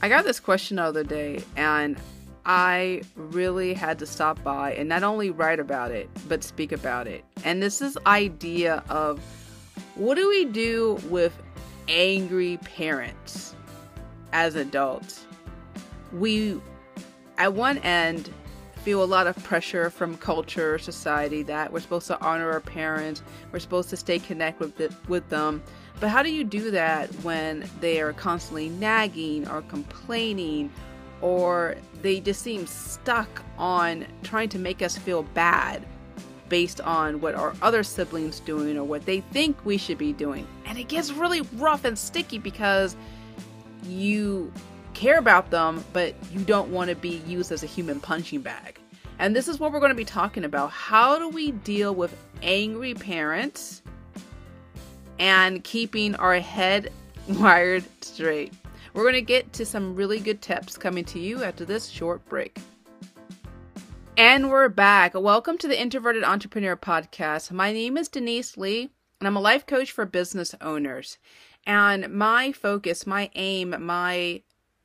I got this question the other day, and I really had to stop by and not only write about it, but speak about it. And this is idea of what do we do with angry parents as adults? We, at one end, feel a lot of pressure from culture, society, that we're supposed to honor our parents, we're supposed to stay connected with them. But how do you do that when they are constantly nagging or complaining, or they just seem stuck on trying to make us feel bad based on what our other siblings doing or what they think we should be doing? And it gets really rough and sticky because you care about them, but you don't want to be used as a human punching bag. And this is what we're going to be talking about. How do we deal with angry parents and keeping our head wired straight? We're going to get to some really good tips coming to you after this short break. And we're back. Welcome to the Introverted Entrepreneur Podcast. My name is Denise Lee, and I'm a life coach for business owners. And my focus, my aim, my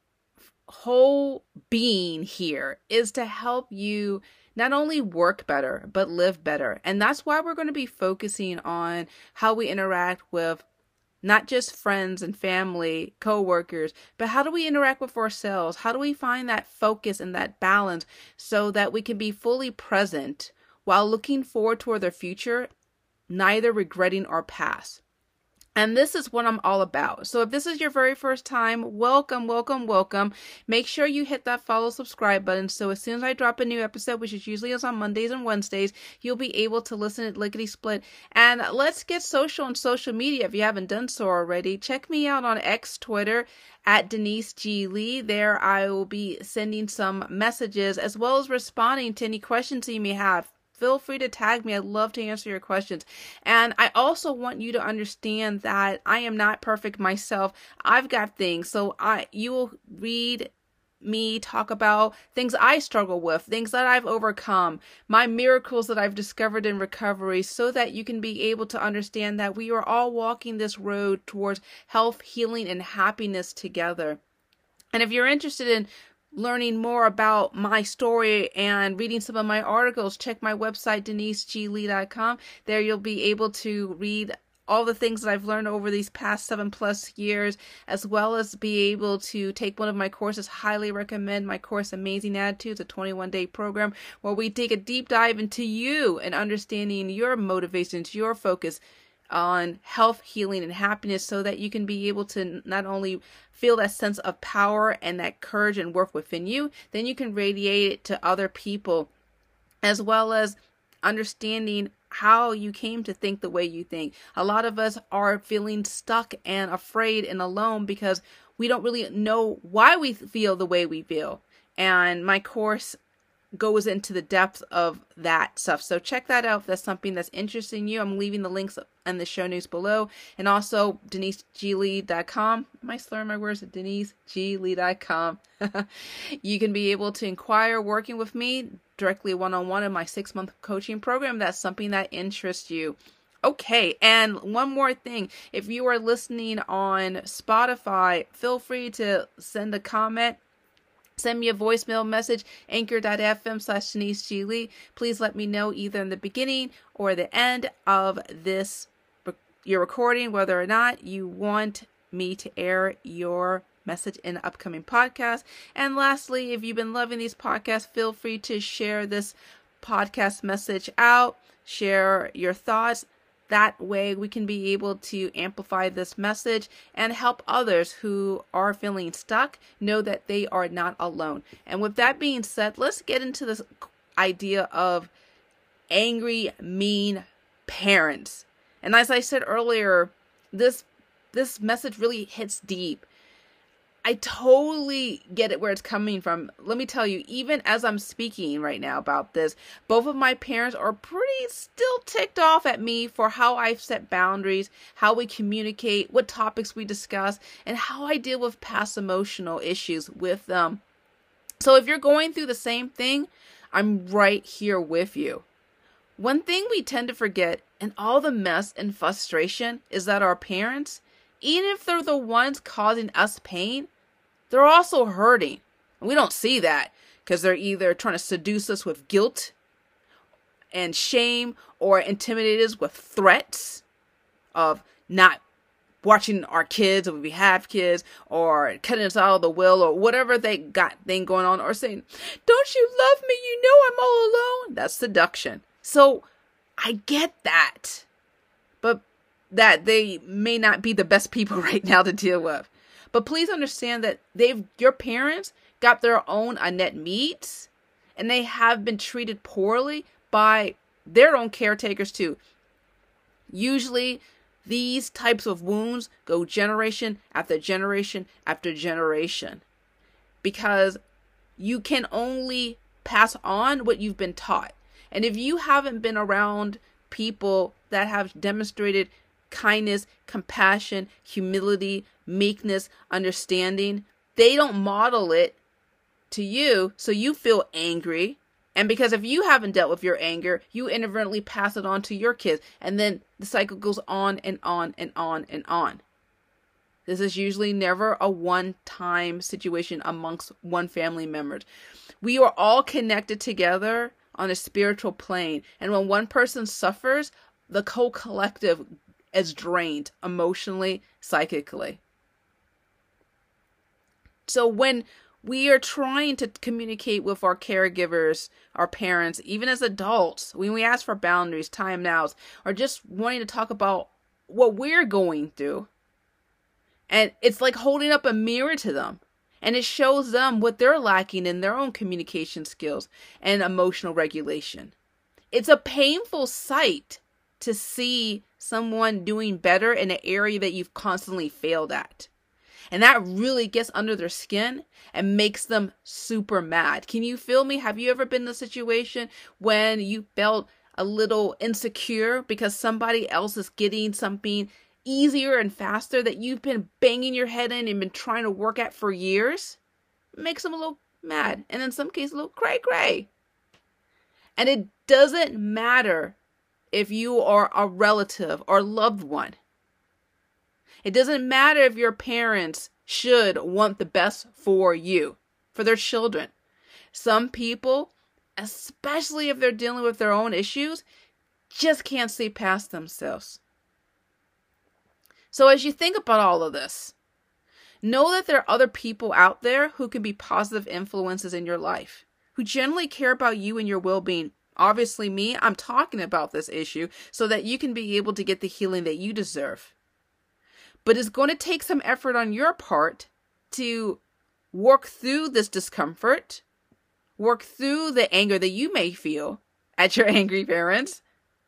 whole being here is to help you not only work better, but live better. And that's why we're going to be focusing on how we interact with not just friends and family, coworkers, but how do we interact with ourselves? How do we find that focus and that balance so that we can be fully present while looking forward toward the future, neither regretting our past? And this is what I'm all about. So if this is your very first time, welcome, welcome, welcome. Make sure you hit that follow, subscribe button. So as soon as I drop a new episode, which is usually on Mondays and Wednesdays, you'll be able to listen at lickety split. And let's get social on social media if you haven't done so already. Check me out on X, Twitter, at Denise G. Lee. There I will be sending some messages as well as responding to any questions you may have. Feel free to tag me. I'd love to answer your questions. And I also want you to understand that I am not perfect myself. I've got things. So you will read me talk about things I struggle with, things that I've overcome, my miracles that I've discovered in recovery, so that you can be able to understand that we are all walking this road towards health, healing, and happiness together. And if you're interested in learning more about my story and reading some of my articles, check my website, deniseglee.com. There you'll be able to read all the things that I've learned over these past 7+ years, as well as be able to take one of my courses. Highly recommend my course, Amazing Attitudes, a 21-day program where we take a deep dive into you and understanding your motivations, your focus on health, healing, and happiness, so that you can be able to not only feel that sense of power and that courage and worth within you, then you can radiate it to other people, as well as understanding how you came to think the way you think. A lot of us are feeling stuck and afraid and alone because we don't really know why we feel the way we feel. And my course goes into the depth of that stuff. So check that out if that's something that's interesting you. I'm leaving the links in the show notes below. And also deniseglee.com. Am I slurring my words? deniseglee.com. You can be able to inquire working with me directly one-on-one in my 6-month coaching program. That's something that interests you. Okay, and one more thing. If you are listening on Spotify, feel free to send a comment. Send me a voicemail message, anchor.fm/Denise G. Lee. Please let me know either in the beginning or the end of your recording whether or not you want me to air your message in an upcoming podcast. And lastly, if you've been loving these podcasts, feel free to share this podcast message out. Share your thoughts. That way we can be able to amplify this message and help others who are feeling stuck know that they are not alone. And with that being said, let's get into this idea of angry, mean parents. And as I said earlier, this message really hits deep. I totally get it where it's coming from. Let me tell you, even as I'm speaking right now about this, both of my parents are pretty still ticked off at me for how I've set boundaries, how we communicate, what topics we discuss, and how I deal with past emotional issues with them. So if you're going through the same thing, I'm right here with you. One thing we tend to forget in all the mess and frustration is that our parents, even if they're the ones causing us pain, they're also hurting. And we don't see that because they're either trying to seduce us with guilt and shame or intimidate us with threats of not watching our kids if we have kids, or cutting us out of the will, or whatever they got thing going on, or saying, don't you love me? You know I'm all alone. That's seduction. So I get that, but that they may not be the best people right now to deal with. But please understand that your parents got their own unmet needs, and they have been treated poorly by their own caretakers too. Usually these types of wounds go generation after generation after generation, because you can only pass on what you've been taught. And if you haven't been around people that have demonstrated kindness, compassion, humility, meekness, understanding, they don't model it to you, so you feel angry. And because if you haven't dealt with your anger, you inadvertently pass it on to your kids. And then the cycle goes on and on and on and on. This is usually never a one-time situation amongst one family member. We are all connected together on a spiritual plane. And when one person suffers, the whole collective is drained emotionally, psychically. So when we are trying to communicate with our caregivers, our parents, even as adults, when we ask for boundaries, time nows, or just wanting to talk about what we're going through, and it's like holding up a mirror to them, and it shows them what they're lacking in their own communication skills and emotional regulation. It's a painful sight to see someone doing better in an area that you've constantly failed at. And that really gets under their skin and makes them super mad. Can you feel me? Have you ever been in a situation when you felt a little insecure because somebody else is getting something easier and faster that you've been banging your head in and been trying to work at for years? It makes them a little mad. And in some cases, a little cray-cray. And it doesn't matter if you are a relative or loved one. It doesn't matter if your parents should want the best for you, for their children. Some people, especially if they're dealing with their own issues, just can't see past themselves. So as you think about all of this, know that there are other people out there who can be positive influences in your life, who generally care about you and your well-being. Obviously me, I'm talking about this issue so that you can be able to get the healing that you deserve. But it's going to take some effort on your part to work through this discomfort, work through the anger that you may feel at your angry parents,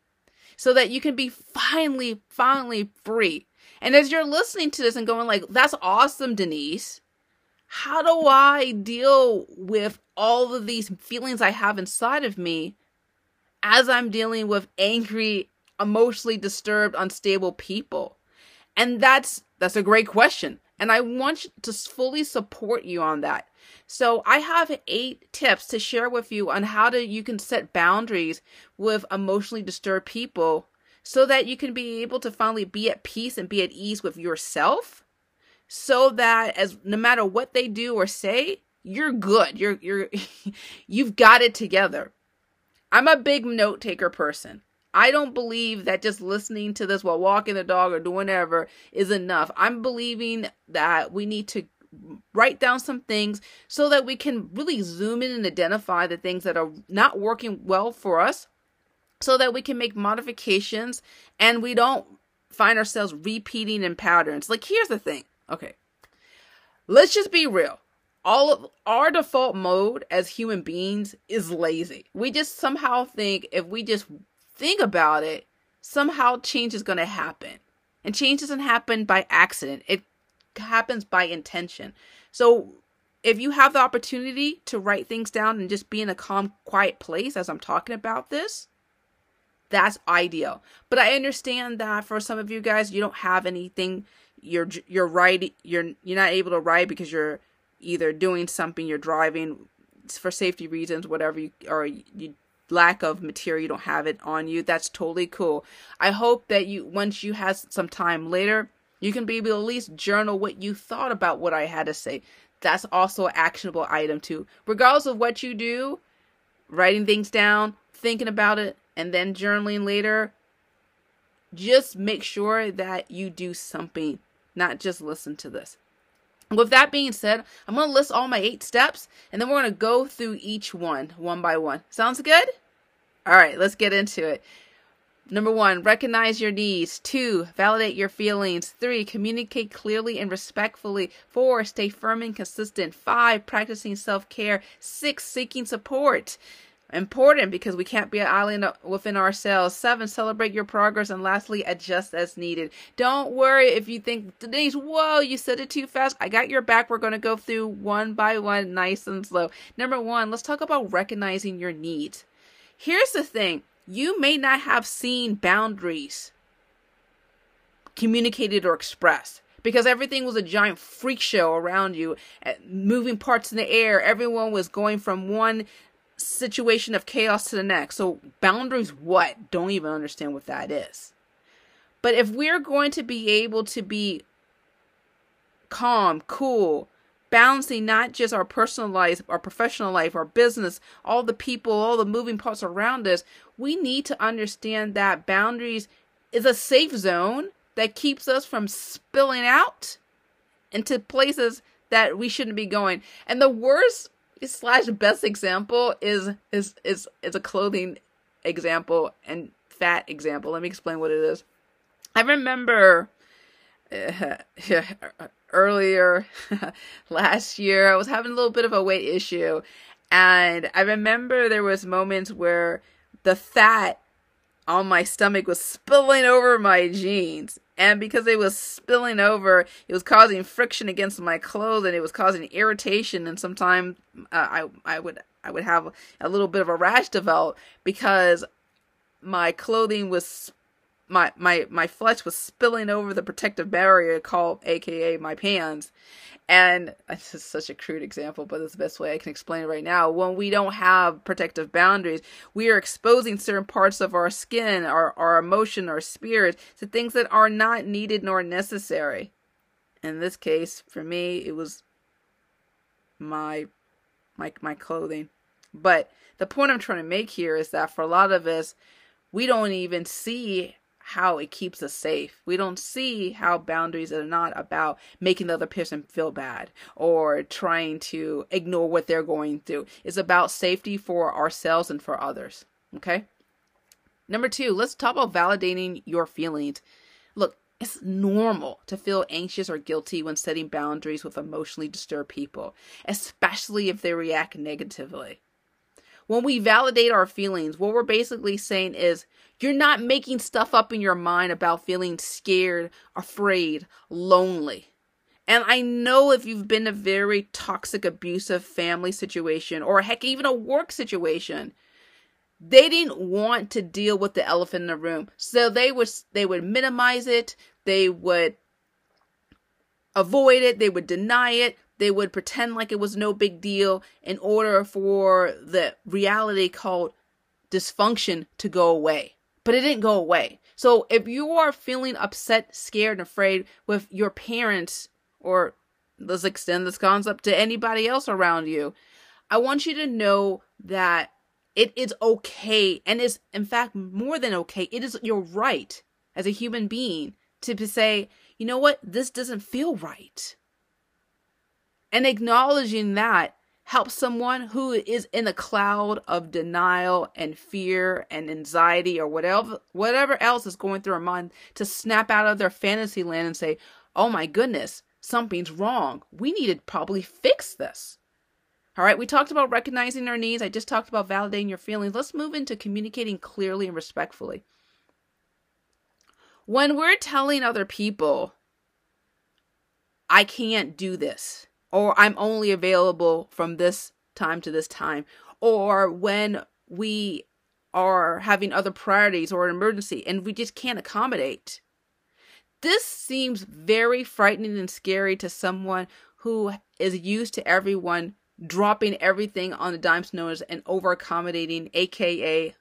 so that you can be finally free. And as you're listening to this and going like, that's awesome, Denise. How do I deal with all of these feelings I have inside of me as I'm dealing with angry, emotionally disturbed, unstable people? And that's a great question. And I want to fully support you on that. So I have 8 tips to share with you on how you can set boundaries with emotionally disturbed people so that you can be able to finally be at peace and be at ease with yourself, so that no matter what they do or say, you're good. You've got it together. I'm a big note taker person. I don't believe that just listening to this while walking the dog or doing whatever is enough. I'm believing that we need to write down some things so that we can really zoom in and identify the things that are not working well for us, so that we can make modifications and we don't find ourselves repeating in patterns. Like, here's the thing. Okay, let's just be real. All of our default mode as human beings is lazy. We just somehow think if we just think about it, somehow change is going to happen. And change doesn't happen by accident. It happens by intention. So if you have the opportunity to write things down and just be in a calm, quiet place as I'm talking about this, that's ideal. But I understand that for some of you guys, you don't have anything. You're writing. You're not able to write because you're either doing something, you're driving for safety reasons, whatever, you lack of material, you don't have it on you. That's totally cool. I hope that once you have some time later, You can be able to at least journal what you thought about what I had to say. That's also an actionable item too. Regardless of what you do, writing things down, thinking about it, and then journaling later, just make sure that you do something, not just listen to this. With that being said, I'm going to list all my 8 steps, and then we're going to go through each one by one. Sounds good? All right, let's get into it. Number 1, recognize your needs. 2, validate your feelings. 3, communicate clearly and respectfully. 4, stay firm and consistent. 5, practicing self-care. 6, seeking support. Important because we can't be an island within ourselves. 7, celebrate your progress. And lastly, adjust as needed. Don't worry if you think, Denise, whoa, you said it too fast. I got your back. We're going to go through one by one, nice and slow. Number 1, let's talk about recognizing your needs. Here's the thing. You may not have seen boundaries communicated or expressed because everything was a giant freak show around you, moving parts in the air. Everyone was going from one situation of chaos to the next. So boundaries, what? Don't even understand what that is. But if we're going to be able to be calm, cool, balancing not just our personal life, our professional life, our business, all the people, all the moving parts around us, we need to understand that boundaries is a safe zone that keeps us from spilling out into places that we shouldn't be going. And the worst / best example is a clothing example and fat example. Let me explain what it is. I remember earlier last year, I was having a little bit of a weight issue. And I remember there was moments where the fat on my stomach was spilling over my jeans. And because it was spilling over, it was causing friction against my clothes and it was causing irritation. And sometimes I would have a little bit of a rash develop because my clothing was my flesh was spilling over the protective barrier called AKA my pants. And this is such a crude example, but it's the best way I can explain it right now. When we don't have protective boundaries, we are exposing certain parts of our skin, our emotion, our spirit to things that are not needed nor necessary. In this case, for me, it was my clothing. But the point I'm trying to make here is that for a lot of us, we don't even see how it keeps us safe. We don't see how boundaries are not about making the other person feel bad or trying to ignore what they're going through. It's about safety for ourselves and for others. Okay? Number 2, let's talk about validating your feelings. Look, it's normal to feel anxious or guilty when setting boundaries with emotionally disturbed people, especially if they react negatively. When we validate our feelings, what we're basically saying is, you're not making stuff up in your mind about feeling scared, afraid, lonely. And I know if you've been in a very toxic, abusive family situation, or heck, even a work situation, they didn't want to deal with the elephant in the room. So they would minimize it, they would avoid it, they would deny it, they would pretend like it was no big deal in order for the reality called dysfunction to go away. But it didn't go away. So if you are feeling upset, scared, and afraid with your parents, or let's extend this concept to anybody else around you, I want you to know that it is okay, and is in fact more than okay. It is your right as a human being to say, you know what, this doesn't feel right. And acknowledging that helps someone who is in a cloud of denial and fear and anxiety or whatever else is going through their mind to snap out of their fantasy land and say, oh my goodness, something's wrong. We need to probably fix this. All right, we talked about recognizing our needs. I just talked about validating your feelings. Let's move into communicating clearly and respectfully. When we're telling other people, I can't do this, or I'm only available from this time to this time, or when we are having other priorities or an emergency and we just can't accommodate. This seems very frightening and scary to someone who is used to everyone dropping everything on the dime notice and over accommodating, aka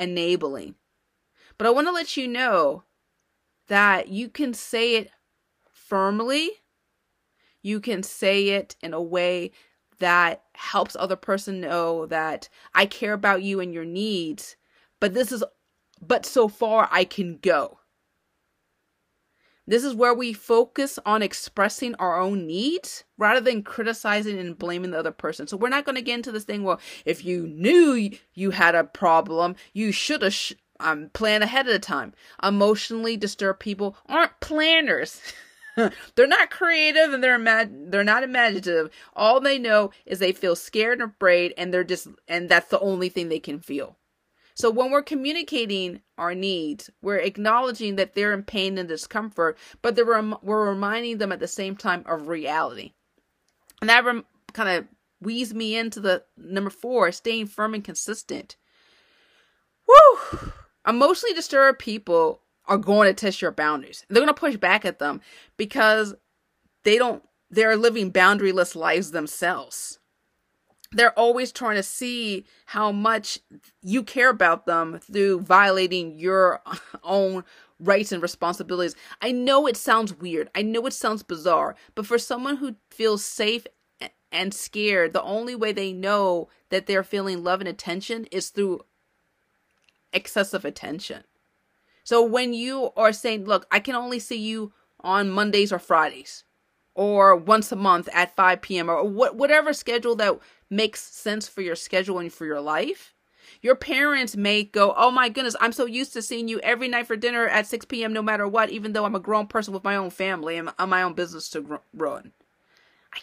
enabling. But I want to let you know that you can say it firmly. You can say it in a way that helps other person know that I care about you and your needs, but so far I can go. This is where we focus on expressing our own needs rather than criticizing and blaming the other person. So we're not going to get into this thing, well, if you knew you had a problem, you should have planned ahead of the time. Emotionally disturbed people aren't planners. They're not creative and they're not imaginative. All they know is they feel scared and afraid, and that's the only thing they can feel. So when we're communicating our needs, we're acknowledging that they're in pain and discomfort, but we're reminding them at the same time of reality. And that kind of weaves me into the number 4, staying firm and consistent. Woo! Emotionally disturbed people are going to test your boundaries. They're going to push back at them because they're living boundaryless lives themselves. They're always trying to see how much you care about them through violating your own rights and responsibilities. I know it sounds weird. I know it sounds bizarre. But for someone who feels safe and scared, the only way they know that they're feeling love and attention is through excessive attention. So when you are saying, look, I can only see you on Mondays or Fridays, or once a month at 5 p.m. or whatever schedule that makes sense for your schedule and for your life. Your parents may go, oh my goodness, I'm so used to seeing you every night for dinner at 6 p.m. no matter what, even though I'm a grown person with my own family and my own business to run. I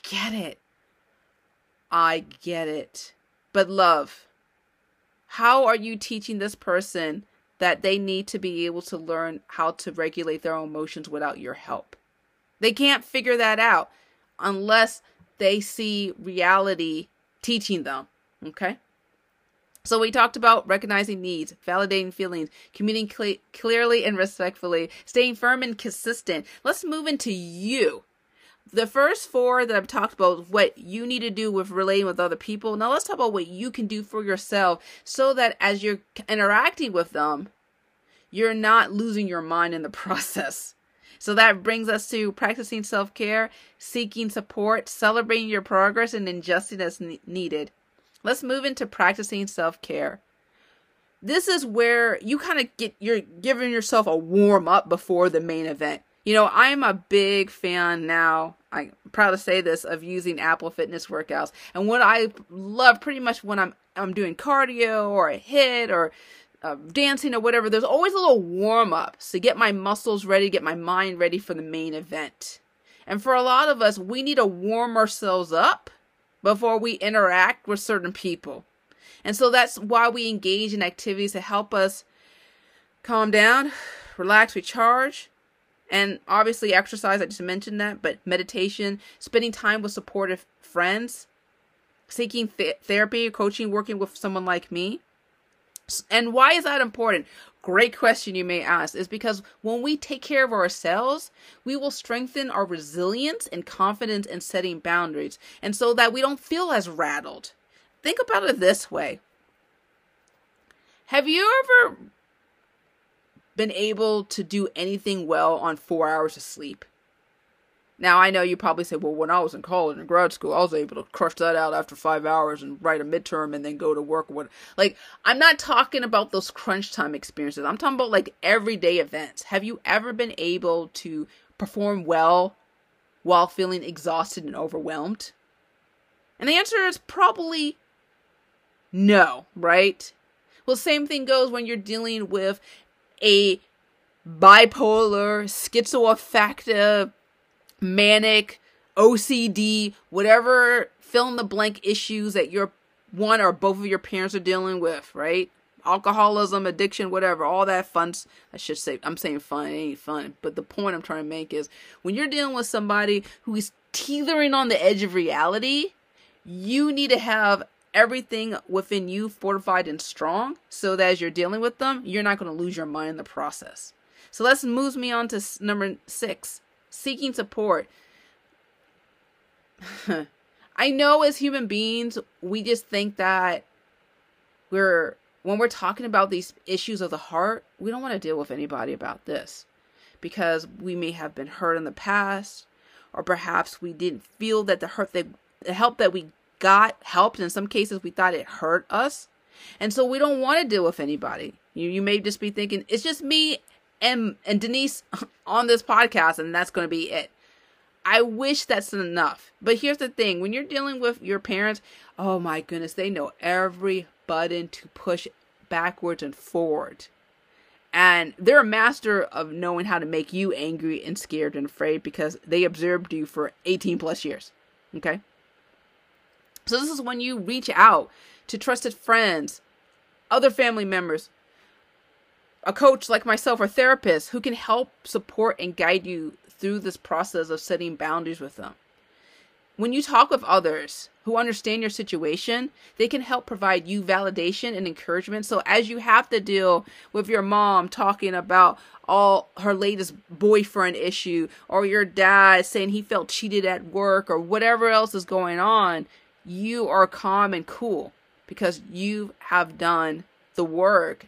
get it. But love, how are you teaching this person that they need to be able to learn how to regulate their own emotions without your help? They can't figure that out unless they see reality teaching them, okay? So we talked about recognizing needs, validating feelings, communicating clearly and respectfully, staying firm and consistent. Let's move into you. The first 4 that I've talked about, what you need to do with relating with other people. Now let's talk about what you can do for yourself so that as you're interacting with them, you're not losing your mind in the process. So that brings us to practicing self-care, seeking support, celebrating your progress, and adjusting as needed. Let's move into practicing self-care. This is where you kind of you're giving yourself a warm-up before the main event. You know, I'm a big fan now, I'm proud to say this, of using Apple Fitness workouts. And what I love pretty much when I'm doing cardio or a HIIT or dancing or whatever, there's always a little warm-up to get my muscles ready, get my mind ready for the main event. And for a lot of us, we need to warm ourselves up before we interact with certain people. And so that's why we engage in activities to help us calm down, relax, recharge, and obviously exercise, I just mentioned that, but meditation, spending time with supportive friends, seeking therapy, coaching, working with someone like me. And why is that important? Great question you may ask. Is because when we take care of ourselves, we will strengthen our resilience and confidence in setting boundaries. And so that we don't feel as rattled. Think about it this way. Have you ever been able to do anything well on 4 hours of sleep? Now, I know you probably say, well, when I was in college and grad school, I was able to crush that out after 5 hours and write a midterm and then go to work. Like, I'm not talking about those crunch time experiences. I'm talking about like everyday events. Have you ever been able to perform well while feeling exhausted and overwhelmed? And the answer is probably no, right? Well, same thing goes when you're dealing with a bipolar, schizoaffective, manic, OCD, whatever fill in the blank issues that your one or both of your parents are dealing with, right? Alcoholism, addiction, whatever, all that fun. I should say, I'm saying fun, it ain't fun. But the point I'm trying to make is when you're dealing with somebody who is teetering on the edge of reality, you need to have everything within you fortified and strong so that as you're dealing with them, you're not going to lose your mind in the process. So let's move me on to number 6. Seeking support. I know as human beings, we just think that when we're talking about these issues of the heart, we don't want to deal with anybody about this. because we may have been hurt in the past, or perhaps we didn't feel that the help that we got helped. In some cases, we thought it hurt us. And so we don't want to deal with anybody. You may just be thinking, it's just me and Denise on this podcast, and that's going to be it. I wish that's enough. But here's the thing. When you're dealing with your parents, oh my goodness, they know every button to push backwards and forward. And they're a master of knowing how to make you angry and scared and afraid because they observed you for 18 plus years. Okay? So this is when you reach out to trusted friends, other family members, a coach like myself or therapist who can help support and guide you through this process of setting boundaries with them. When you talk with others who understand your situation, they can help provide you validation and encouragement. So as you have to deal with your mom talking about all her latest boyfriend issue, or your dad saying he felt cheated at work, or whatever else is going on, you are calm and cool because you have done the work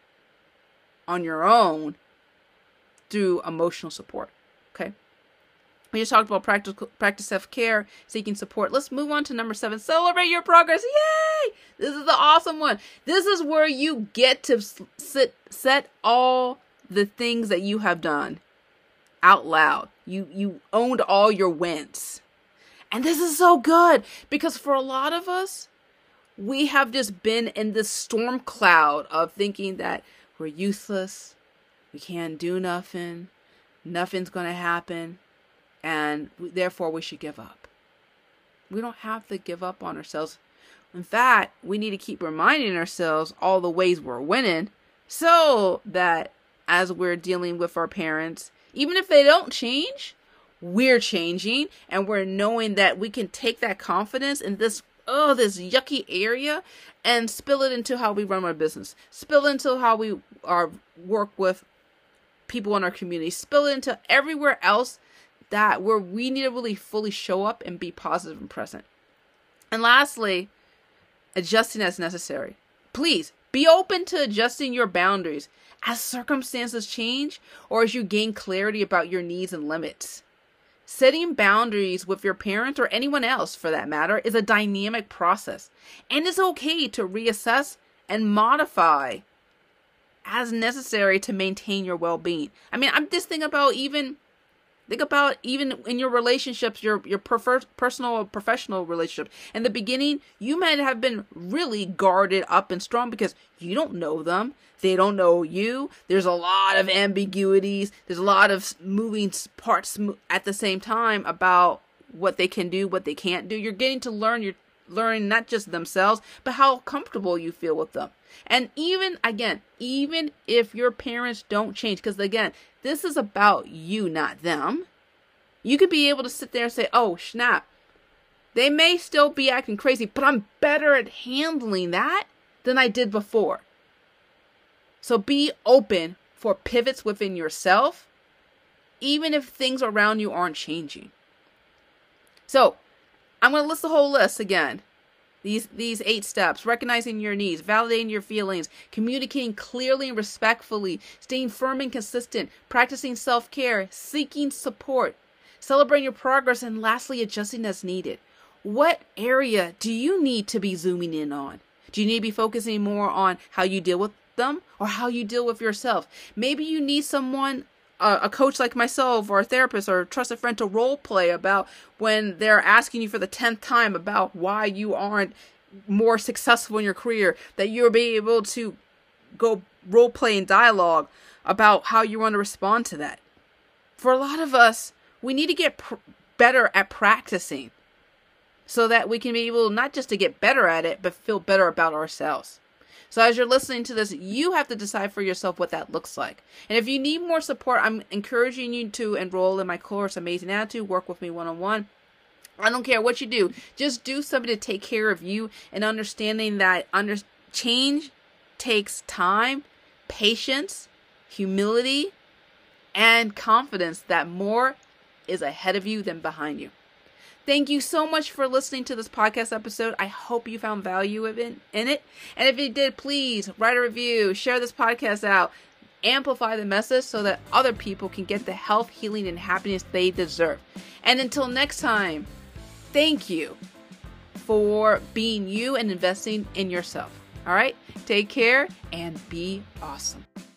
on your own through emotional support. Okay. We just talked about practice self-care, seeking support. Let's move on to number 7. Celebrate your progress. Yay! This is the awesome one. This is where you get to set all the things that you have done out loud. You owned all your wins. And this is so good because for a lot of us, we have just been in this storm cloud of thinking that we're useless. We can't do nothing. Nothing's going to happen. And therefore, we should give up. We don't have to give up on ourselves. In fact, we need to keep reminding ourselves all the ways we're winning so that as we're dealing with our parents, even if they don't change, we're changing, and we're knowing that we can take that confidence in this yucky area and spill it into how we run our business, spill it into how we work with people in our community, spill it into everywhere else that where we need to really fully show up and be positive and present. And lastly, adjusting as necessary. Please be open to adjusting your boundaries as circumstances change or as you gain clarity about your needs and limits. Setting boundaries with your parents or anyone else for that matter is a dynamic process, and it's okay to reassess and modify as necessary to maintain your well-being. I mean, I'm just thinking about even in your relationships, your personal or professional relationship. In the beginning, you might have been really guarded up and strong because you don't know them. They don't know you. There's a lot of ambiguities. There's a lot of moving parts at the same time about what they can do, what they can't do. You're getting to learn. You're learning not just themselves, but how comfortable you feel with them. And even if your parents don't change, because again, this is about you, not them. You could be able to sit there and say, oh, snap. They may still be acting crazy, but I'm better at handling that than I did before. So be open for pivots within yourself, even if things around you aren't changing. So I'm going to list the whole list again. These 8 steps: recognizing your needs, validating your feelings, communicating clearly and respectfully, staying firm and consistent, practicing self-care, seeking support, celebrating your progress, and lastly, adjusting as needed. What area do you need to be zooming in on? Do you need to be focusing more on how you deal with them or how you deal with yourself? Maybe you need someone, a coach like myself or a therapist or a trusted friend to role play about when they're asking you for the 10th time about why you aren't more successful in your career, that you'll be able to go role play and dialogue about how you want to respond to that. For a lot of us, we need to get better at practicing so that we can be able not just to get better at it, but feel better about ourselves. So as you're listening to this, you have to decide for yourself what that looks like. And if you need more support, I'm encouraging you to enroll in my course, Amazing Attitude, work with me one-on-one. I don't care what you do. Just do something to take care of you and understanding that change takes time, patience, humility, and confidence that more is ahead of you than behind you. Thank you so much for listening to this podcast episode. I hope you found value in it. And if you did, please write a review, share this podcast out. amplify the message so that other people can get the health, healing, and happiness they deserve. And until next time, thank you for being you and investing in yourself. All right? Take care and be awesome.